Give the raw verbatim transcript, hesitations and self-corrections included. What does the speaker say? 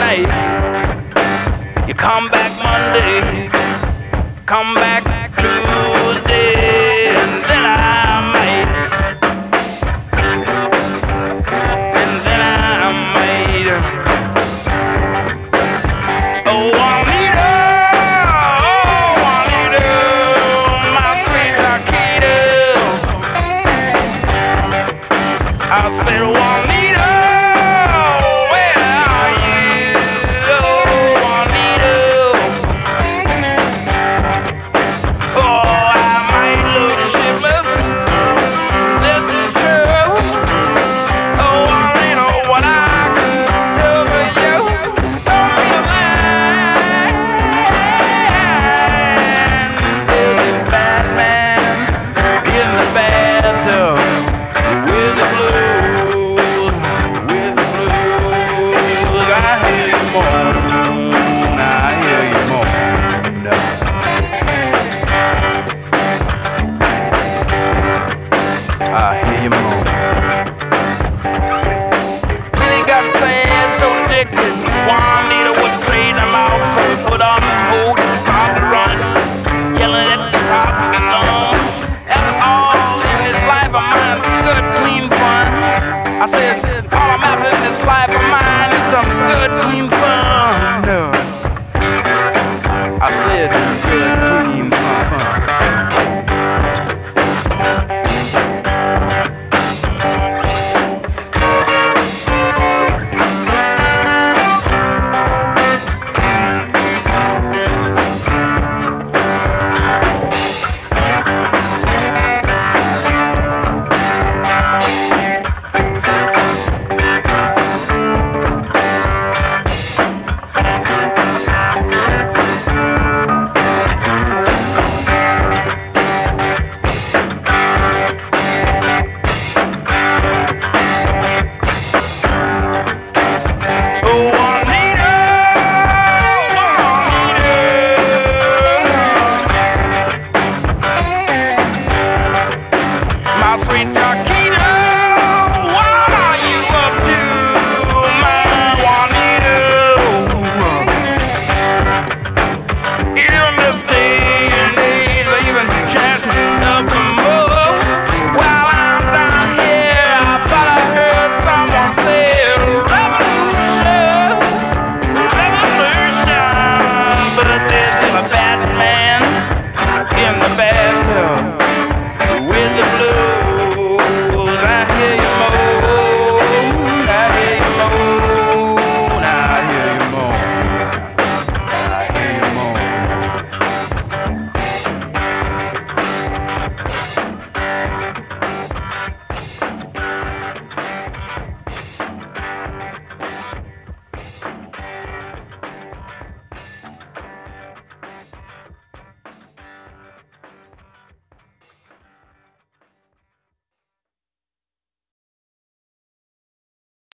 night. You come back Monday, come back Tuesday, and then I might, and then I might. Oh, Juanita, oh, Juanita, my sweet Laquita. I said, Juanita, where are you? Oh, Juanita. Oh, I might lose shipment. This is true. Oh, Juanita, what I can do for you? Don't be a man. There's a bad man in the bathtub with the blues, with the blues. I hear you moan, I hear you moan. I hear you moan. Really got sad, so addicted. Why?